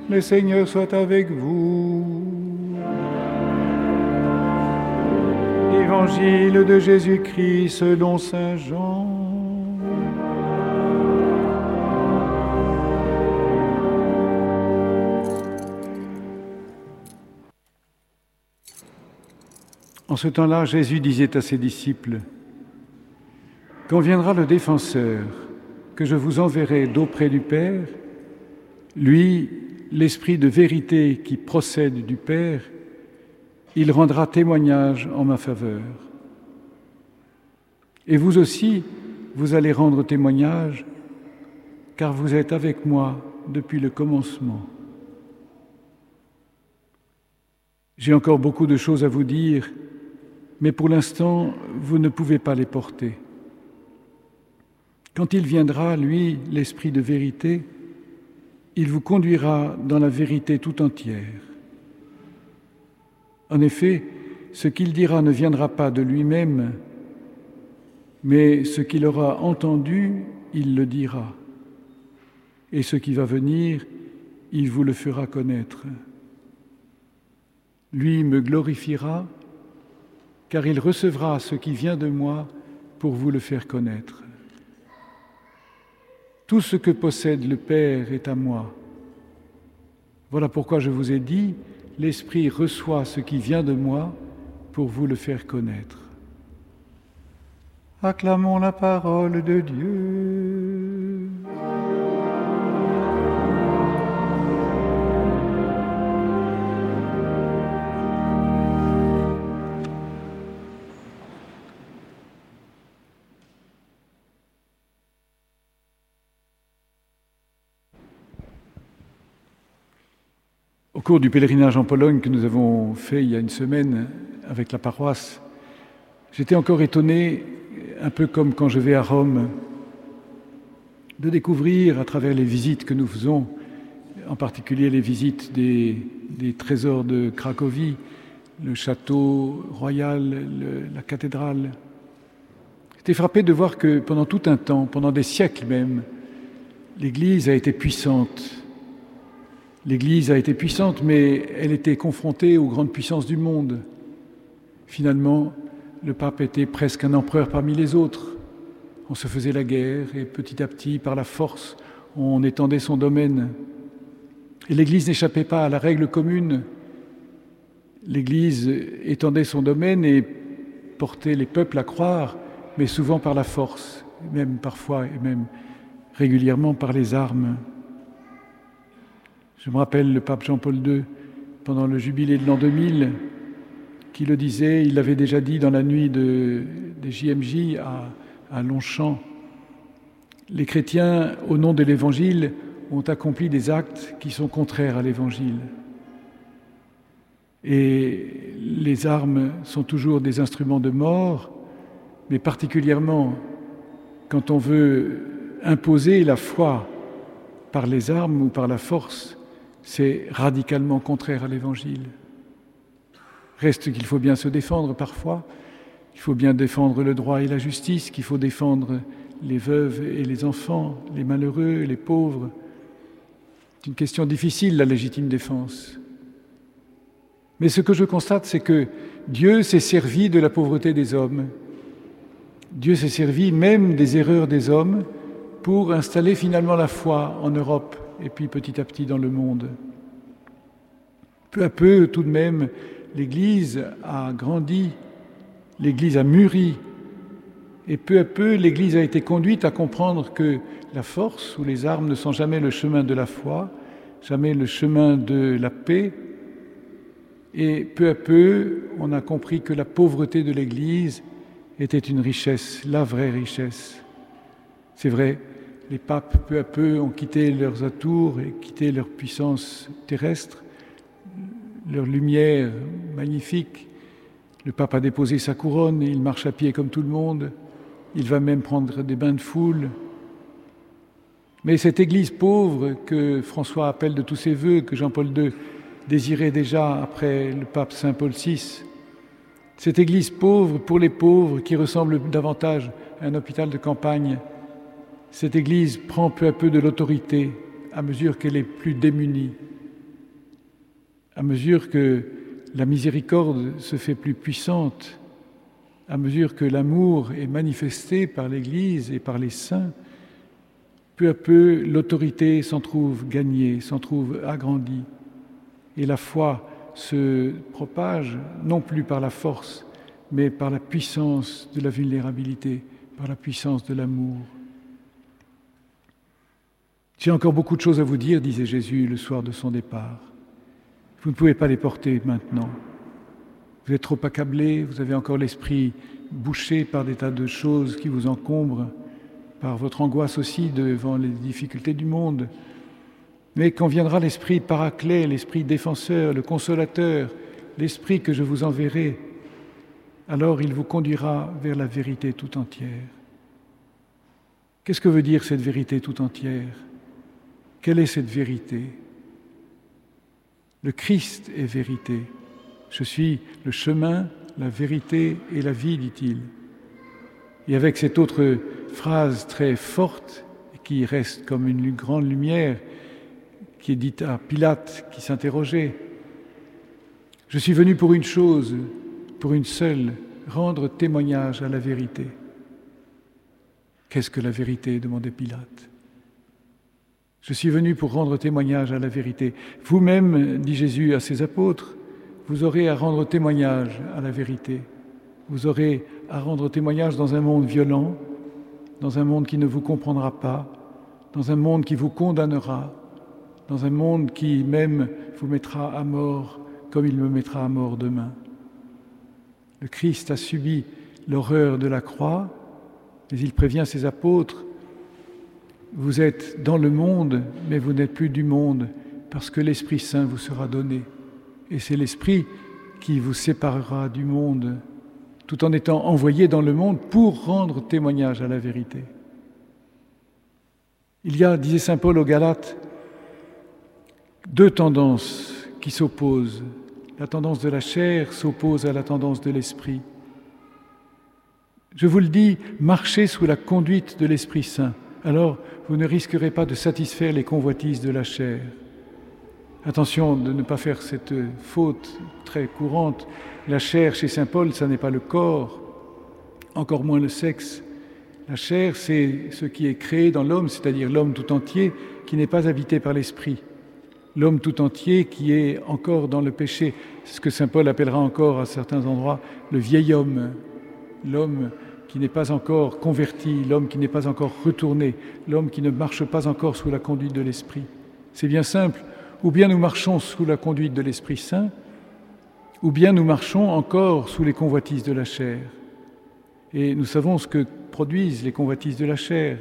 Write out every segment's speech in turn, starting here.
Le Seigneur soit avec vous. Évangile de Jésus-Christ selon saint Jean. En ce temps-là, Jésus disait à ses disciples : « Quand viendra le Défenseur, que je vous enverrai d'auprès du Père, lui, l'Esprit de vérité qui procède du Père, il rendra témoignage en ma faveur. Et vous aussi, vous allez rendre témoignage, car vous êtes avec moi depuis le commencement. J'ai encore beaucoup de choses à vous dire, mais pour l'instant, vous ne pouvez pas les porter. Quand il viendra, lui, l'Esprit de vérité, il vous conduira dans la vérité tout entière. En effet, ce qu'il dira ne viendra pas de lui-même, mais ce qu'il aura entendu, il le dira. Et ce qui va venir, il vous le fera connaître. Lui me glorifiera, car il recevra ce qui vient de moi pour vous le faire connaître. Tout ce que possède le Père est à moi. Voilà pourquoi je vous ai dit, l'Esprit reçoit ce qui vient de moi pour vous le faire connaître. Acclamons la parole de Dieu. Au cours du pèlerinage en Pologne que nous avons fait il y a une semaine avec la paroisse, j'étais encore étonné, un peu comme quand je vais à Rome, de découvrir à travers les visites que nous faisons, en particulier les visites des trésors de Cracovie, le château royal, la cathédrale. J'étais frappé de voir que pendant tout un temps, pendant des siècles même, l'Église a été puissante. L'Église a été puissante, mais elle était confrontée aux grandes puissances du monde. Finalement, le pape était presque un empereur parmi les autres. On se faisait la guerre et petit à petit, par la force, on étendait son domaine. Et l'Église n'échappait pas à la règle commune. L'Église étendait son domaine et portait les peuples à croire, mais souvent par la force, même parfois et même régulièrement par les armes. Je me rappelle le pape Jean-Paul II, pendant le jubilé de l'an 2000, qui le disait, il l'avait déjà dit dans la nuit des JMJ à Longchamp. Les chrétiens, au nom de l'Évangile, ont accompli des actes qui sont contraires à l'Évangile. Et les armes sont toujours des instruments de mort, mais particulièrement quand on veut imposer la foi par les armes ou par la force, c'est radicalement contraire à l'Évangile. Reste qu'il faut bien se défendre parfois, il faut bien défendre le droit et la justice, qu'il faut défendre les veuves et les enfants, les malheureux, les pauvres. C'est une question difficile, la légitime défense. Mais ce que je constate, c'est que Dieu s'est servi de la pauvreté des hommes. Dieu s'est servi même des erreurs des hommes pour installer finalement la foi en Europe et puis petit à petit dans le monde. Peu à peu, tout de même, l'Église a grandi, l'Église a mûri, et peu à peu, l'Église a été conduite à comprendre que la force ou les armes ne sont jamais le chemin de la foi, jamais le chemin de la paix, et peu à peu, on a compris que la pauvreté de l'Église était une richesse, la vraie richesse. C'est vrai, les papes, peu à peu, ont quitté leurs atours et quitté leur puissance terrestre, leur lumière magnifique. Le pape a déposé sa couronne, il marche à pied comme tout le monde, il va même prendre des bains de foule. Mais cette Église pauvre que François appelle de tous ses vœux, que Jean-Paul II désirait déjà après le pape Saint Paul VI, cette Église pauvre pour les pauvres qui ressemble davantage à un hôpital de campagne, cette Église prend peu à peu de l'autorité à mesure qu'elle est plus démunie. à mesure que la miséricorde se fait plus puissante, à mesure que l'amour est manifesté par l'Église et par les saints, peu à peu, l'autorité s'en trouve gagnée, s'en trouve agrandie. Et la foi se propage, non plus par la force, mais par la puissance de la vulnérabilité, par la puissance de l'amour. J'ai encore beaucoup de choses à vous dire, disait Jésus le soir de son départ. Vous ne pouvez pas les porter maintenant. Vous êtes trop accablés, vous avez encore l'esprit bouché par des tas de choses qui vous encombrent, par votre angoisse aussi devant les difficultés du monde. Mais quand viendra l'esprit paraclet, l'esprit défenseur, le consolateur, l'esprit que je vous enverrai, alors il vous conduira vers la vérité tout entière. Qu'est-ce que veut dire cette vérité tout entière ? Quelle est cette vérité ? Le Christ est vérité. Je suis le chemin, la vérité et la vie, dit-il. Et avec cette autre phrase très forte, qui reste comme une grande lumière, qui est dite à Pilate, qui s'interrogeait. Je suis venu pour une chose, pour une seule, rendre témoignage à la vérité. Qu'est-ce que la vérité ? Demandait Pilate. Je suis venu pour rendre témoignage à la vérité. Vous-même, dit Jésus à ses apôtres, vous aurez à rendre témoignage à la vérité. Vous aurez à rendre témoignage dans un monde violent, dans un monde qui ne vous comprendra pas, dans un monde qui vous condamnera, dans un monde qui même vous mettra à mort comme il me mettra à mort demain. Le Christ a subi l'horreur de la croix, mais il prévient ses apôtres, vous êtes dans le monde, mais vous n'êtes plus du monde, parce que l'Esprit Saint vous sera donné. Et c'est l'Esprit qui vous séparera du monde, tout en étant envoyé dans le monde pour rendre témoignage à la vérité. Il y a, disait saint Paul aux Galates, deux tendances qui s'opposent. La tendance de la chair s'oppose à la tendance de l'esprit. Je vous le dis, marchez sous la conduite de l'Esprit Saint. Alors, vous ne risquerez pas de satisfaire les convoitises de la chair. Attention de ne pas faire cette faute très courante. La chair, chez saint Paul, ça n'est pas le corps, encore moins le sexe. La chair, c'est ce qui est créé dans l'homme, c'est-à-dire l'homme tout entier, qui n'est pas habité par l'esprit. L'homme tout entier qui est encore dans le péché. C'est ce que saint Paul appellera encore à certains endroits le vieil homme. L'homme qui n'est pas encore converti, l'homme qui n'est pas encore retourné, l'homme qui ne marche pas encore sous la conduite de l'Esprit. C'est bien simple, ou bien nous marchons sous la conduite de l'Esprit Saint, ou bien nous marchons encore sous les convoitises de la chair. Et nous savons ce que produisent les convoitises de la chair.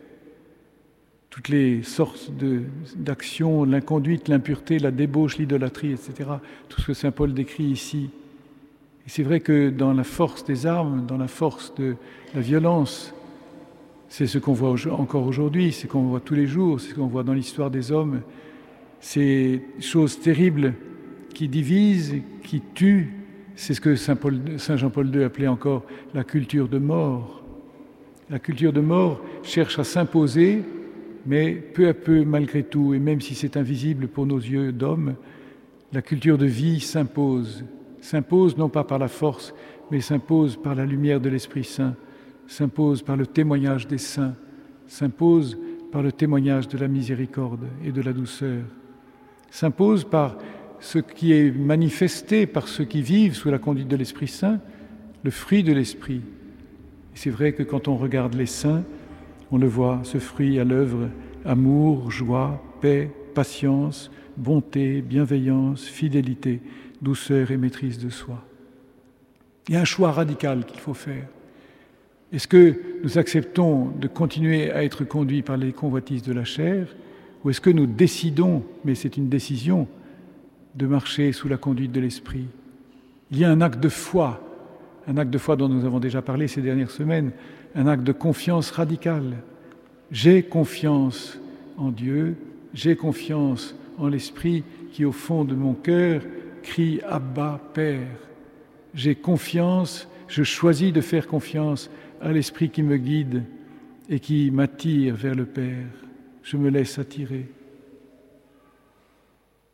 Toutes les sortes d'actions, l'inconduite, l'impureté, la débauche, l'idolâtrie, etc. Tout ce que saint Paul décrit ici. Et c'est vrai que dans la force des armes, dans la force de la violence, c'est ce qu'on voit encore aujourd'hui, c'est ce qu'on voit tous les jours, c'est ce qu'on voit dans l'histoire des hommes, ces choses terribles qui divisent, qui tuent, c'est ce que saint Jean-Paul II appelait encore la culture de mort. La culture de mort cherche à s'imposer, mais peu à peu, malgré tout, et même si c'est invisible pour nos yeux d'hommes, la culture de vie s'impose non pas par la force, mais s'impose par la lumière de l'Esprit Saint, s'impose par le témoignage des saints, s'impose par le témoignage de la miséricorde et de la douceur, s'impose par ce qui est manifesté par ceux qui vivent sous la conduite de l'Esprit Saint, le fruit de l'Esprit. Et c'est vrai que quand on regarde les saints, on le voit, ce fruit à l'œuvre, amour, joie, paix, patience, bonté, bienveillance, fidélité, douceur et maîtrise de soi. Il y a un choix radical qu'il faut faire. Est-ce que nous acceptons de continuer à être conduits par les convoitises de la chair, ou est-ce que nous décidons, mais c'est une décision, de marcher sous la conduite de l'Esprit ? Il y a un acte de foi dont nous avons déjà parlé ces dernières semaines, un acte de confiance radicale. J'ai confiance en Dieu, j'ai confiance en l'Esprit qui, au fond de mon cœur, crie « Abba, Père ». J'ai confiance, je choisis de faire confiance à l'Esprit qui me guide et qui m'attire vers le Père. Je me laisse attirer.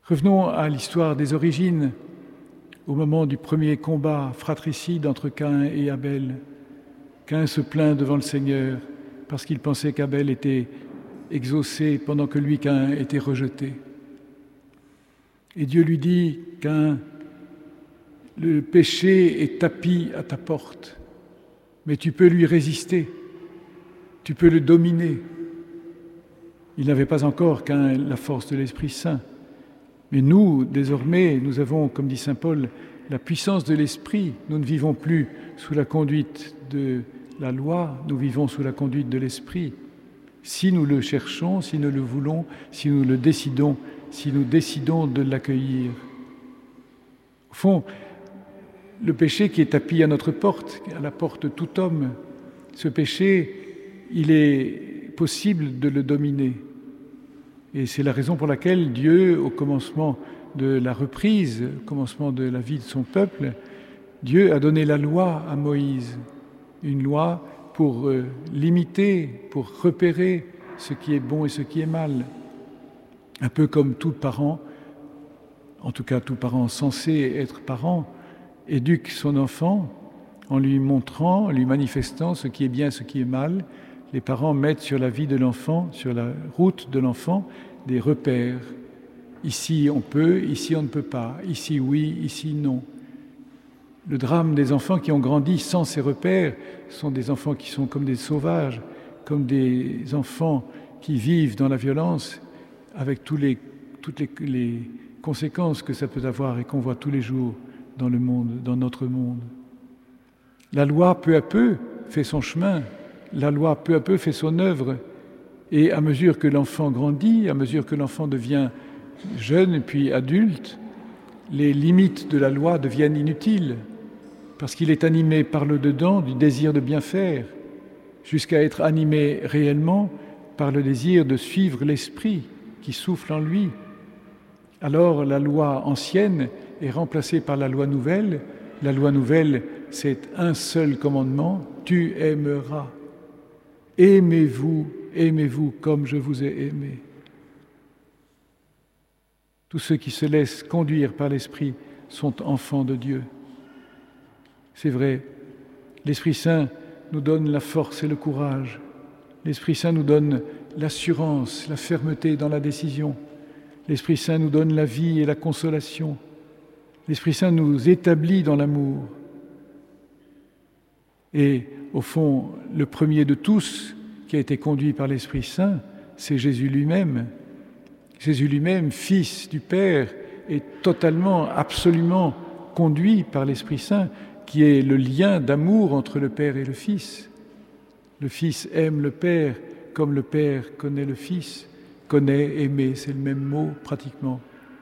Revenons à l'histoire des origines, au moment du premier combat fratricide entre Caïn et Abel. Caïn se plaint devant le Seigneur parce qu'il pensait qu'Abel était exaucé pendant que lui, Caïn, était rejeté. Et Dieu lui dit, Caïn, le péché est tapi à ta porte, mais tu peux lui résister, tu peux le dominer. Il n'avait pas encore, Caïn, la force de l'Esprit Saint. Mais nous, désormais, nous avons, comme dit saint Paul, la puissance de l'Esprit. Nous ne vivons plus sous la conduite de la loi, nous vivons sous la conduite de l'Esprit. Si nous le cherchons, si nous le voulons, si nous le décidons, si nous décidons de l'accueillir. Au fond, le péché qui est tapi à notre porte, à la porte de tout homme, ce péché, il est possible de le dominer. Et c'est la raison pour laquelle Dieu, au commencement de la reprise, au commencement de la vie de son peuple, Dieu a donné la loi à Moïse, une loi pour limiter, pour repérer ce qui est bon et ce qui est mal. Un peu comme tout parent, en tout cas tout parent censé être parent, éduque son enfant en lui montrant, en lui manifestant ce qui est bien et ce qui est mal. Les parents mettent sur la vie de l'enfant, sur la route de l'enfant, des repères. Ici on peut, ici on ne peut pas, ici oui, ici non. Le drame des enfants qui ont grandi sans ces repères sont des enfants qui sont comme des sauvages, comme des enfants qui vivent dans la violence, avec toutes les conséquences que ça peut avoir et qu'on voit tous les jours dans le monde, dans notre monde. La loi, peu à peu, fait son chemin. La loi, peu à peu, fait son œuvre. Et à mesure que l'enfant grandit, à mesure que l'enfant devient jeune et puis adulte, les limites de la loi deviennent inutiles, parce qu'il est animé par le dedans du désir de bien faire, jusqu'à être animé réellement par le désir de suivre l'esprit qui souffle en lui. Alors la loi ancienne est remplacée par la loi nouvelle. La loi nouvelle, c'est un seul commandement, tu aimeras. Aimez-vous, aimez-vous comme je vous ai aimé. Tous ceux qui se laissent conduire par l'Esprit sont enfants de Dieu. C'est vrai, l'Esprit Saint nous donne la force et le courage. L'Esprit Saint nous donne l'assurance, la fermeté dans la décision. L'Esprit Saint nous donne la vie et la consolation. L'Esprit Saint nous établit dans l'amour. Et au fond, le premier de tous qui a été conduit par l'Esprit Saint, c'est Jésus lui-même. Jésus lui-même, Fils du Père, est totalement, absolument conduit par l'Esprit Saint, qui est le lien d'amour entre le Père et le Fils. Le Fils aime le Père comme le Père connaît le Fils. Connaît, aimer, c'est le même mot pratiquement.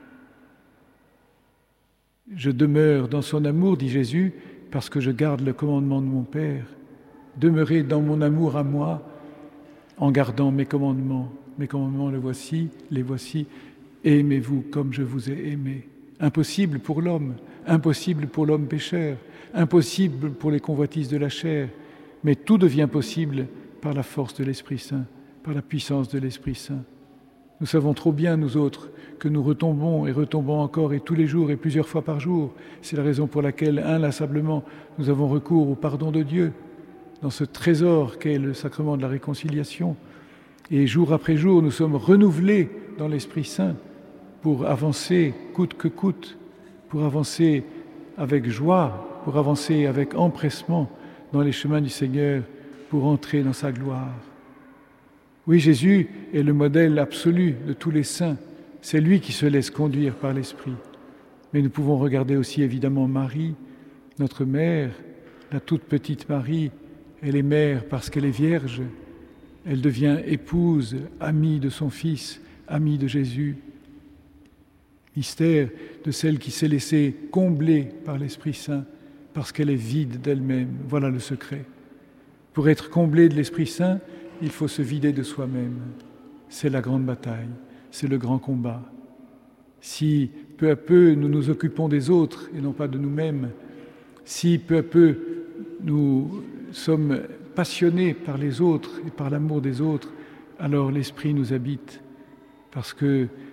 Je demeure dans son amour, dit Jésus, parce que je garde le commandement de mon Père. Demeurez dans mon amour à moi en gardant mes commandements. Mes commandements, les voici. Aimez-vous comme je vous ai aimé. Impossible pour l'homme pécheur, impossible pour les convoitises de la chair, mais tout devient possible par la force de l'Esprit Saint, par la puissance de l'Esprit Saint. Nous savons trop bien, nous autres, que nous retombons et retombons encore et tous les jours et plusieurs fois par jour. C'est la raison pour laquelle, inlassablement, nous avons recours au pardon de Dieu dans ce trésor qu'est le sacrement de la réconciliation. Et jour après jour, nous sommes renouvelés dans l'Esprit Saint pour avancer coûte que coûte, pour avancer avec joie, pour avancer avec empressement dans les chemins du Seigneur, pour entrer dans sa gloire. Oui, Jésus est le modèle absolu de tous les saints. C'est lui qui se laisse conduire par l'Esprit. Mais nous pouvons regarder aussi évidemment Marie, notre mère, la toute petite Marie. Elle est mère parce qu'elle est vierge. Elle devient épouse, amie de son Fils, amie de Jésus. Mystère de celle qui s'est laissée combler par l'Esprit Saint parce qu'elle est vide d'elle-même. Voilà le secret. Pour être comblée de l'Esprit Saint, il faut se vider de soi-même. C'est la grande bataille, c'est le grand combat. Si peu à peu nous nous occupons des autres et non pas de nous-mêmes, si peu à peu nous sommes passionnés par les autres et par l'amour des autres, alors l'Esprit nous habite, parce que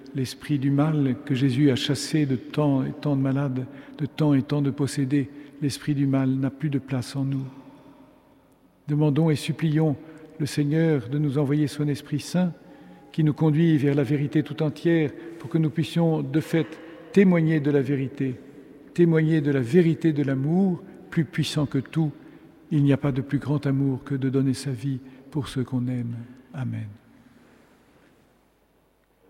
l'esprit du mal que Jésus a chassé de tant et tant de malades, de tant et tant de possédés. L'esprit du mal n'a plus de place en nous. Demandons et supplions le Seigneur de nous envoyer son Esprit Saint qui nous conduit vers la vérité tout entière pour que nous puissions de fait témoigner de la vérité de l'amour plus puissant que tout. Il n'y a pas de plus grand amour que de donner sa vie pour ceux qu'on aime. Amen.